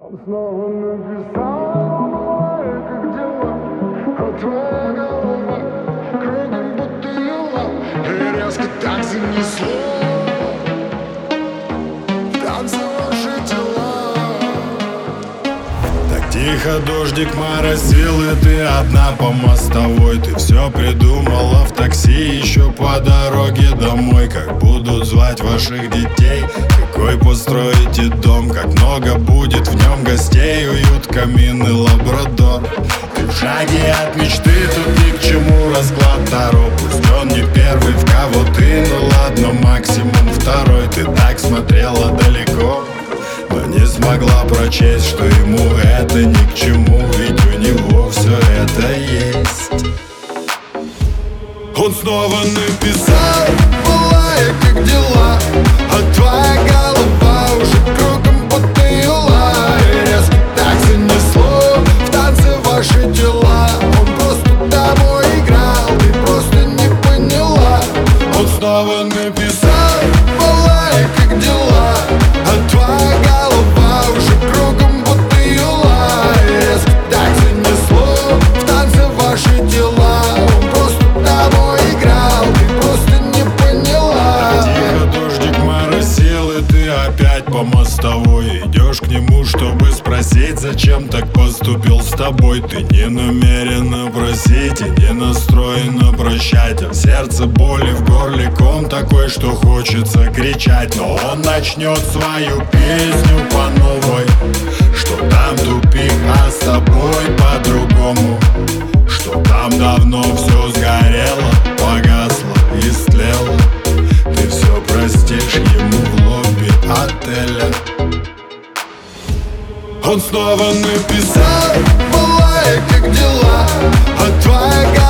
Он снова написал, как дела, а твоя голова кругом будто ела, и резко так занесло в танце ваши тела. Так тихо дождик моросил, и ты одна по мостовой. Ты все придумала в такси еще по дороге домой. Как будут звать ваших детей, какой построите дом, как много будет в нем гостей, уют, камин и лабрадор. Ты в шаге от мечты, тут ни к чему расклад Таро. Пусть он не первый, в кого ты, ну ладно, максимум второй. Ты так смотрела далеко, но не смогла прочесть, что ему это ни к чему, ведь у него все это есть. Он снова написал, Былая, как дела, а твоя голова уже кругом будто ела, и резко так занесло в танце ваши дела. Он просто домой играл, ты просто не поняла. он снова написал, Былая, как дела, а твоя голова уже кругом будто ела, и резко так занесло в танце ваши дела. Он просто домой играл, ты просто не поняла. тихо дождик моросил, и ты опять по мостовой. Идешь к нему, чтобы спросить, зачем так поступил с тобой. Ты не намерена просить и не настроена прощать, а в сердце боли, в горле ком такой, что хочется кричать. Но он начнет свою песню по новой, что там тупик, а с тобой по-другому, что там давно все сгорело, погасло, истлело. Ты все простишь ему в лобби отеля. Он снова написал, Былая, как дела, а твоя голова